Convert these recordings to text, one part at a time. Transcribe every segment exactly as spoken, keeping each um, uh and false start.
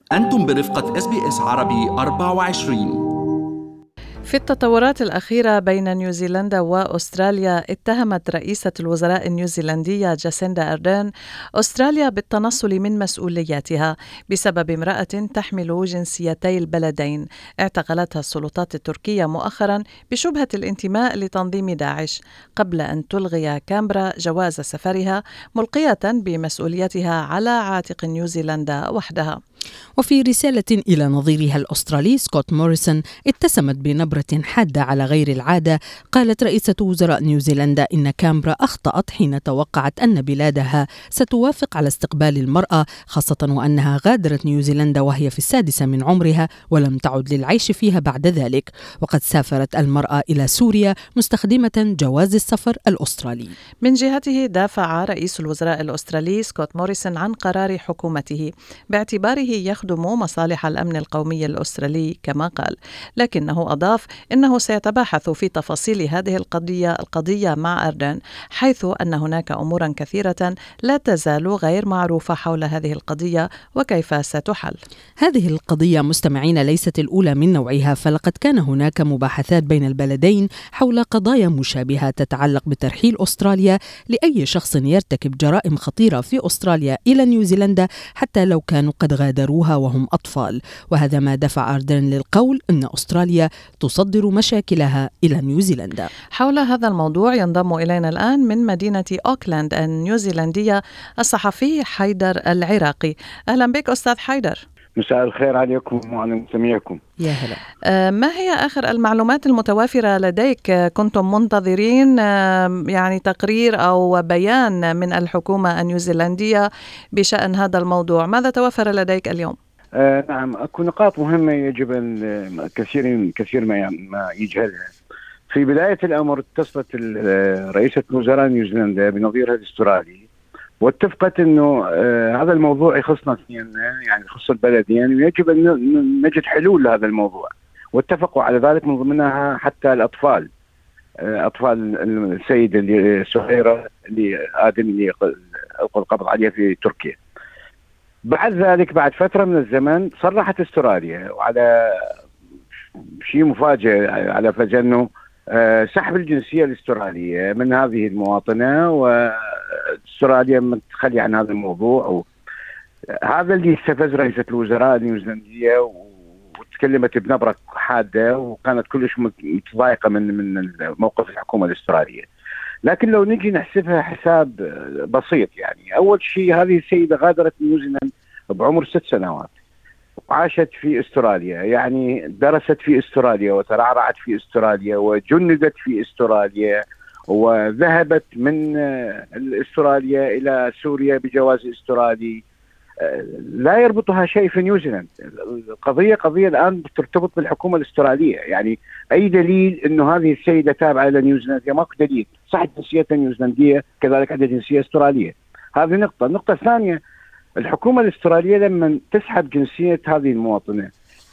أنتم برفقة إس بي إس عربي أربعة وعشرين. في التطورات الأخيرة بين نيوزيلندا وأستراليا، اتهمت رئيسة الوزراء النيوزيلندية جاسيندا أردرن أستراليا بالتنصل من مسؤولياتها بسبب امرأة تحمل جنسيتي البلدين اعتقلتها السلطات التركية مؤخرا بشبهة الانتماء لتنظيم داعش، قبل أن تلغي كامبرا جواز سفرها ملقية بمسؤوليتها على عاتق نيوزيلندا وحدها. وفي رسالة إلى نظيرها الأسترالي سكوت موريسون اتسمت بنبرة حادة على غير العادة. قالت رئيسة وزراء نيوزيلندا إن كامبرا أخطأت حين توقعت أن بلادها ستوافق على استقبال المرأة، خاصة وأنها غادرت نيوزيلندا وهي في السادسة من عمرها ولم تعد للعيش فيها بعد ذلك، وقد سافرت المرأة إلى سوريا مستخدمة جواز السفر الأسترالي. من جهته دافع رئيس الوزراء الأسترالي سكوت موريسون عن قرار حكومته باعتباره يخدم مصالح الأمن القومي الأسترالي كما قال، لكنه أضاف إنه سيتباحث في تفاصيل هذه القضية القضية مع أردرن، حيث أن هناك أمورا كثيرة لا تزال غير معروفة حول هذه القضية وكيف ستحل. هذه القضية مستمعين ليست الأولى من نوعها، فلقد كان هناك مباحثات بين البلدين حول قضايا مشابهة تتعلق بترحيل أستراليا لأي شخص يرتكب جرائم خطيرة في أستراليا إلى نيوزيلندا حتى لو كانوا قد غادروها وهم أطفال، وهذا ما دفع أردرن للقول أن أستراليا تصدر مشاكلها إلى نيوزيلندا. حول هذا الموضوع ينضم إلينا الآن من مدينة أوكلاند النيوزيلندية الصحفي حيدر العراقي. أهلا بك أستاذ حيدر. مساء الخير عليكم وعلى مستمعيكم. يا هلا. آه ما هي آخر المعلومات المتوافرة لديك؟ كنتم منتظرين آه يعني تقرير أو بيان من الحكومة النيوزيلندية بشأن هذا الموضوع، ماذا توفر لديك اليوم؟ آه نعم، أكو نقاط مهمة يجب أن كثير كثير ما ما يجهلها. في بداية الأمر اتصلت رئيسة وزراء نيوزيلندا بنظيرها الأسترالي واتفقت انه آه هذا الموضوع يخصنا اثنين، يعني يخص البلدين ويجب ان نجد حلول لهذا الموضوع، واتفقوا على ذلك من ضمنها حتى الاطفال، آه اطفال السيده اللي سهيره اللي ادم اللي القى القبض عليها في تركيا. بعد ذلك بعد فتره من الزمن صرحت استراليا وعلى شيء مفاجئ على فجأة انه آه سحب الجنسيه الاستراليه من هذه المواطنه، و استراليا متخلي عن هذا الموضوع. هذا اللي استفز رئيسة الوزراء النيوزيلندية وتكلمت بنبرة حادة وكانت كلش متضايقة من من موقف الحكومة الأسترالية. لكن لو نجي نحسبها حساب بسيط، يعني أول شيء هذه السيدة غادرت نيوزيلند بعمر ست سنوات وعاشت في استراليا، يعني درست في استراليا وترعرعت في استراليا وجندت في استراليا وذهبت من استراليا إلى سوريا بجواز استرالي. لا يربطها شيء في نيوزيلند. القضية قضية الآن ترتبط بالحكومة الأسترالية، يعني أي دليل أنه هذه السيدة تابعة إلى نيوزيلندا؟ ماكو دليل. صح جنسيتها نيوزيلندية كذلك عندها جنسية أسترالية. هذه نقطة. النقطة الثانية، الحكومة الأسترالية لما تسحب جنسية هذه المواطنة،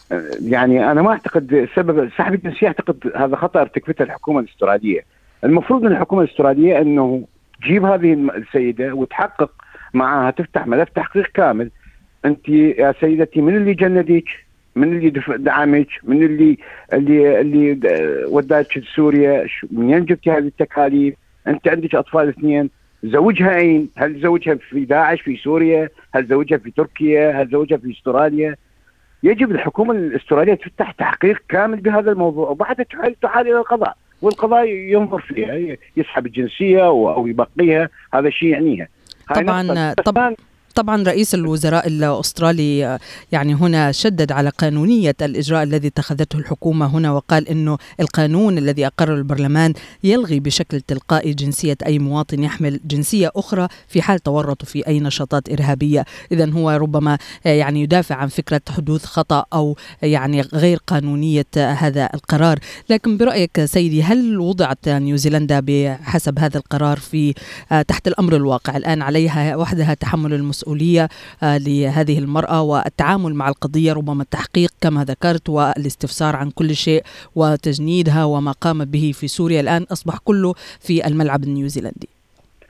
يعني أنا ما أعتقد سبب سحب الجنسية، أعتقد هذا خطأ ارتكبته الحكومة الأسترالية. المفروض من الحكومة الأسترالية أنه تجيب هذه السيدة وتحقق معها، تفتح ملف تحقيق كامل. أنت يا سيدتي من اللي جندك؟ من اللي دعمك؟ من اللي اللي اللي وداك سوريا؟ منين جبتي هذه التكاليف؟ أنت عندك أطفال اثنين، زوجها أين؟ هل زوجها في داعش في سوريا؟ هل زوجها في تركيا؟ هل زوجها في استراليا؟ يجب الحكومة الأسترالية تفتح تحقيق كامل بهذا الموضوع وبعدها تحال تحال إلى القضاء، والقضاء ينظر فيها، يسحب الجنسية أو يبقيها. هذا شيء يعنيها. طبعا طبعا طبعا رئيس الوزراء الأسترالي يعني هنا شدد على قانونية الإجراء الذي اتخذته الحكومة هنا، وقال إنه القانون الذي أقره البرلمان يلغي بشكل تلقائي جنسية أي مواطن يحمل جنسية أخرى في حال تورطوا في أي نشاطات إرهابية. إذن هو ربما يعني يدافع عن فكرة حدوث خطأ أو يعني غير قانونية هذا القرار. لكن برأيك سيدي، هل وضعت نيوزيلندا بحسب هذا القرار في تحت الأمر الواقع؟ الآن عليها وحدها تحمل المسؤولية مسؤولية لهذه المرأة والتعامل مع القضية، ربما التحقيق كما ذكرت والاستفسار عن كل شيء وتجنيدها، وما قامت به في سوريا الآن أصبح كله في الملعب النيوزيلندي.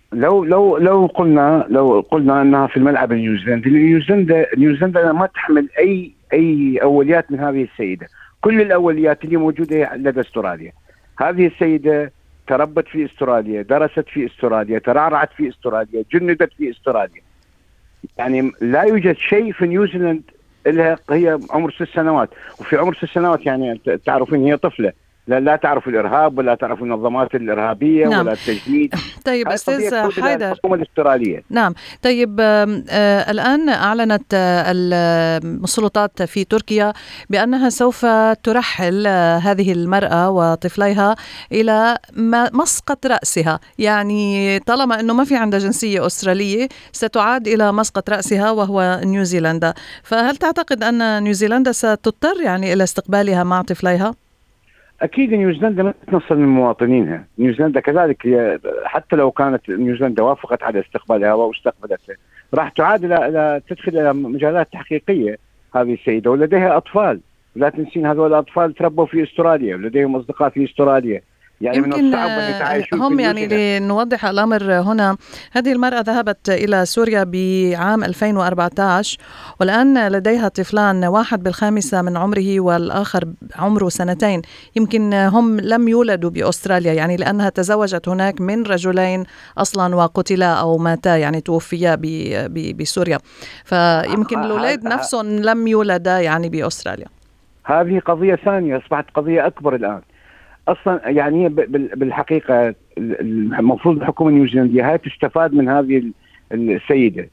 لو لو لو قلنا لو قلنا انها في الملعب النيوزيلندي، نيوزيلندا نيوزيلندا ما تحمل اي اي اوليات من هذه السيده. كل الاوليات اللي موجوده لدى استراليا. هذه السيده تربت في استراليا، درست في استراليا، ترعرعت في استراليا، جندت في استراليا. يعني لا يوجد شيء في نيوزيلند لها. هي عمر ست سنوات، وفي عمر ست سنوات يعني تعرفين هي طفله، لا, لا تعرف الارهاب ولا تعرف المنظمات الارهابيه. نعم. ولا التجنيد. طيب استاذ حيدر، الحكومه الاستراليه. نعم. طيب آه الان اعلنت آه السلطات في تركيا بانها سوف ترحل آه هذه المراه وطفليها الى مسقط راسها، يعني طالما انه ما في عندها جنسيه استراليه ستعاد الى مسقط راسها وهو نيوزيلندا. فهل تعتقد ان نيوزيلندا ستضطر يعني الى استقبالها مع طفليها؟ أكيد نيوزيلندا ما تتنصل من مواطنيها. نيوزيلندا كذلك هي حتى لو كانت نيوزيلندا وافقت على استقبالها واستقبلته، راح تعاد إلى تدخل إلى مجالات تحقيقية هذه السيدة، ولديها أطفال. لا تنسين هذول الأطفال تربوا في أستراليا ولديهم أصدقاء في أستراليا. يعني يمكن من الصعب أن يتعايشون. هم يعني لنوضح الأمر هنا، هذه المرأة ذهبت إلى سوريا بعام ألفين وأربعة عشر، والآن لديها طفلان، واحد بالخامسة من عمره والآخر عمره سنتين. يمكن هم لم يولدوا بأستراليا، يعني لأنها تزوجت هناك من رجلين أصلا وقتلا أو ماتا، يعني توفيا بسوريا. فيمكن الأولاد نفسهم لم يولدا يعني بأستراليا. هذه قضية ثانية، أصبحت قضية أكبر الآن اصلا. يعني بالحقيقه المفروض الحكومه النيوزيلنديه هاي تستفاد من هذه السيده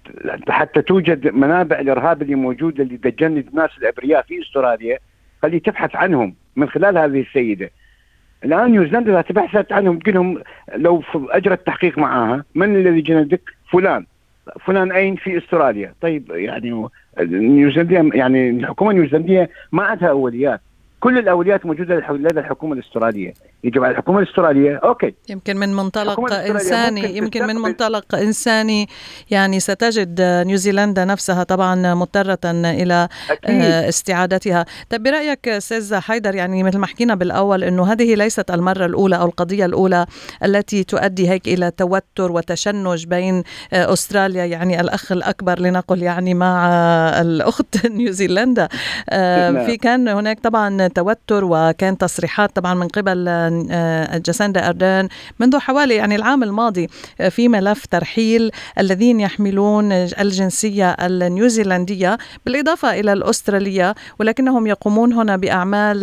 حتى توجد منابع الارهاب اللي موجوده اللي تجند الناس الابرياء في استراليا، خلي تبحث عنهم من خلال هذه السيده. الان نيوزيلندا اذا تبحثت عنهم تقول لهم لو اجرت تحقيق معاها من الذي جندك؟ فلان فلان اين؟ في استراليا. طيب يعني نيوزيلنديا، يعني الحكومه النيوزيلنديه ما عندها اوليات. كل الأوليات موجودة لدى الحكومة الاسترالية. يجب على الحكومة الاسترالية أوكي يمكن من منطلق إنساني يمكن من منطلق إنساني يعني ستجد نيوزيلندا نفسها طبعا مضطرة إلى أكيد. استعادتها. طب برأيك أستاذ حيدر، يعني مثل ما حكينا بالأول إنه هذه ليست المرة الأولى أو القضية الأولى التي تؤدي هيك إلى توتر وتشنج بين أستراليا، يعني الأخ الأكبر لنقل يعني مع الأخت نيوزيلندا. في كان هناك طبعا توتر وكان تصريحات طبعا من قبل جاسيندا أردرن منذ حوالي يعني العام الماضي في ملف ترحيل الذين يحملون الجنسية النيوزيلندية بالإضافة إلى الأسترالية، ولكنهم يقومون هنا بأعمال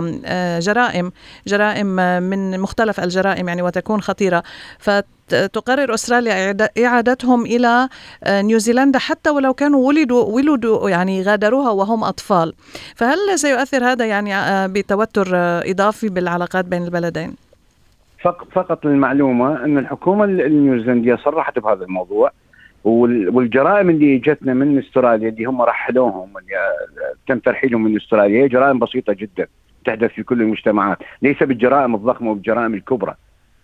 جرائم جرائم من مختلف الجرائم يعني وتكون خطيرة. فتقرر أستراليا إعادتهم إلى نيوزيلندا حتى ولو كانوا ولدوا ولدوا يعني غادروها وهم أطفال. فهل سيؤثر هذا يعني بتوتر إضافي بالعلاقات بين البلدين؟ فقط للمعلومة أن الحكومة النيوزيلندية صرحت بهذا الموضوع، والجرائم اللي جتنا من استراليا اللي هم رحلوهم اللي تم ترحيلهم من استراليا هي جرائم بسيطة جدا تحدث في كل المجتمعات، ليس بالجرائم الضخمة وبالجرائم الكبرى.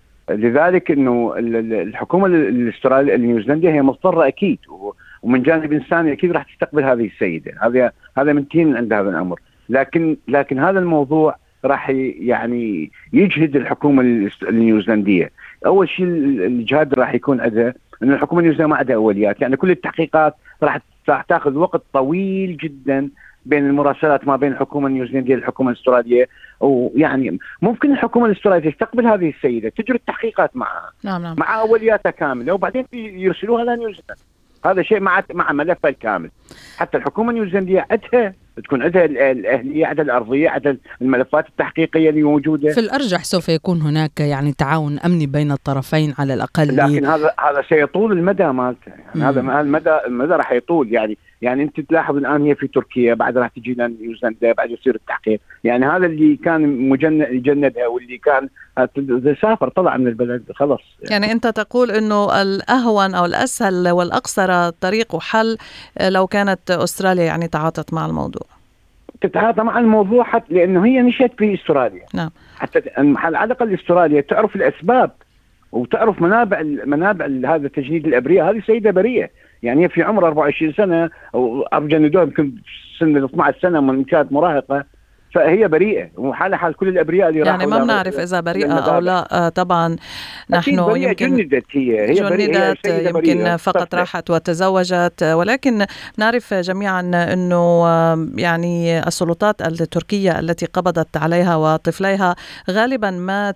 لذلك انه الحكومه الاستراليه النيوزيلنديه هي مضطره اكيد، ومن جانب انساني اكيد راح تستقبل هذه السيده. هذا هذا من تين عند هذا الامر. لكن لكن هذا الموضوع راح يعني يجهد الحكومه النيوزيلنديه. اول شيء الجهاد راح يكون عندها ان الحكومه النيوزيلنديه ما عندها اوليات، يعني كل التحقيقات راح تاخذ وقت طويل جدا بين المراسلات ما بين الحكومه النيوزيلنديه والحكومه الاستراليه. ويعني ممكن الحكومه الاستراليه تستقبل هذه السيده، تجري التحقيقات معها نعم نعم. مع اولياتها كامله، وبعدين يرسلوها لنيوزيلندا. هذا شيء مع مع ملفها الكامل. حتى الحكومه النيوزيلنديه عندها تكون عندها الاهليه، عندها الارضيه، عندها الملفات التحقيقيه اللي موجوده. في الارجح سوف يكون هناك يعني تعاون امني بين الطرفين على الاقل. لكن هذا هذا سيطول المدى مالته، يعني هذا المدى المدى راح يطول. يعني يعني انت تلاحظ الان هي في تركيا، بعد راح تجي لنيوزيلندا، بعد يصير التحقيق. يعني هذا اللي كان مجند يجندها واللي كان سافر طلع من البلد خلص. يعني, يعني انت تقول انه الاهون او الاسهل والاقصر طريق وحل لو كانت استراليا يعني تعاطت مع الموضوع، تتعاطى مع الموضوع، حتى لانه هي نشأت في استراليا. نعم. حتى على الاقل استراليا تعرف الاسباب وتعرف منابع منابع هذا تجنيد الابرياء. هذه سيده بريئه، يعني هي في عمر أربعة وعشرين سنه او جندوها يمكن سن اثنتي عشرة سنه من كانت مراهقه، فهي بريئة وحالة حال كل الأبرياء اللي يعني ما بنعرف إذا بريئة أو لا. طبعا نحن يمكن جندت هي هي جندت يمكن فقط راحت وتزوجت، ولكن نعرف جميعا أنه يعني السلطات التركية التي قبضت عليها وطفليها غالبا ما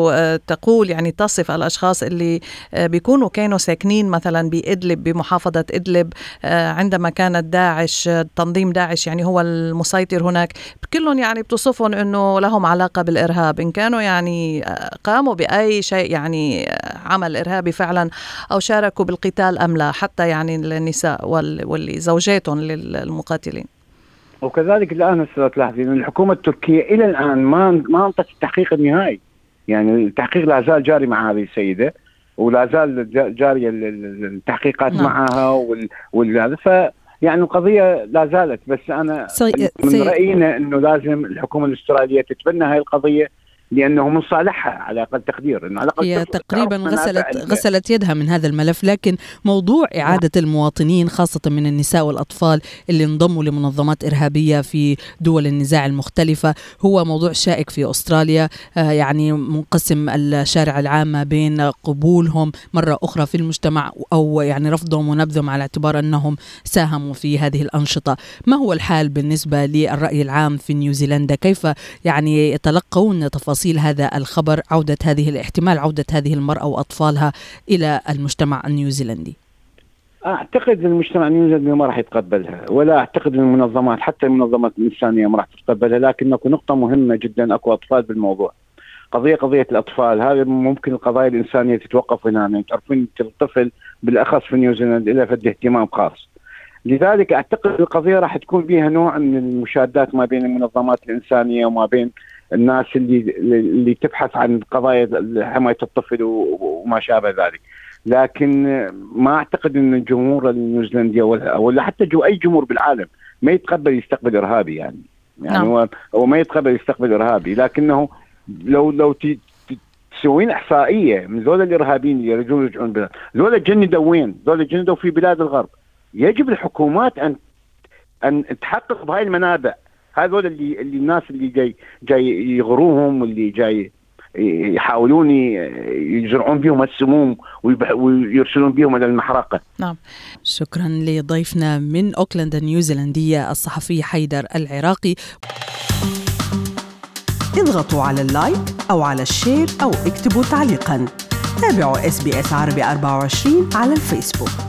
تقول يعني تصف الأشخاص اللي بيكونوا كانوا ساكنين مثلا بإدلب بمحافظة إدلب عندما كانت داعش تنظيم داعش يعني هو المسيطر هناك، كلهم يعني بتصفهم أنه لهم علاقة بالإرهاب، إن كانوا يعني قاموا بأي شيء يعني عمل إرهابي فعلا أو شاركوا بالقتال أم لا، حتى يعني النساء واللي زوجاتهم للمقاتلين. وكذلك الآن تلاحظين الحكومة التركية إلى الآن ما ما انطت التحقيق النهائي، يعني التحقيق لا زال جاري مع هذه السيدة ولا زال جارية التحقيقات نعم. معها وال ف يعني القضية لا زالت، بس أنا سي... من سي... رأينا أنه لازم الحكومة الأسترالية تتبنى هاي القضية لأنه من صالحها على أقل تقدير، إنه على هي تقريبا غسلت غسلت يدها من هذا الملف. لكن موضوع إعادة المواطنين خاصة من النساء والأطفال اللي انضموا لمنظمات إرهابية في دول النزاع المختلفة هو موضوع شائك في أستراليا، آه يعني منقسم الشارع العام بين قبولهم مرة أخرى في المجتمع أو يعني رفضهم ونبذهم على اعتبار أنهم ساهموا في هذه الأنشطة. ما هو الحال بالنسبة للرأي العام في نيوزيلندا؟ كيف يعني يتلقون تفاصيل هذا الخبر، عودة هذه الاحتمال عودة هذه المرأة وأطفالها إلى المجتمع النيوزيلندي؟ أعتقد المجتمع النيوزيلندي ما راح يتقبلها، ولا أعتقد المنظمات حتى المنظمات الإنسانية ما راح تتقبلها. لكن أكو نقطة مهمة جدا، أكو أطفال بالموضوع، قضية قضية الأطفال هذه ممكن القضايا الإنسانية تتوقف هنا. يعني تعرفين الطفل بالأخص في نيوزيلندا إلى فد اهتمام خاص، لذلك أعتقد القضية راح تكون بها نوع من المشادات ما بين المنظمات الإنسانية وما بين الناس اللي اللي تبحث عن قضايا حماية الطفل وما شابه ذلك. لكن ما أعتقد أن الجمهور النيوزيلندي ولا حتى جو أي جمهور بالعالم ما يتقبل يستقبل إرهابي، يعني يعني نعم. هو هو ما يتقبل يستقبل إرهابي، لكنه لو لو تسوين إحصائية من ذول الإرهابيين اللي يرجون يرجعون بلاد ذول جندوا وين؟ ذول جندوا في بلاد الغرب. يجب الحكومات أن أن تحقق بهاي المنابع، هذول اللي اللي الناس اللي جاي جاي يغروهم واللي جاي يحاولون يزرعون بهم السموم ويرسلون بهم إلى المحرقة. نعم، شكرا لضيفنا من أوكلاند النيوزيلندية الصحفي حيدر العراقي. اضغطوا على اللايك أو على الشير أو اكتبوا تعليقا. تابعوا إس بي إس عربي أربعة وعشرين على الفيسبوك.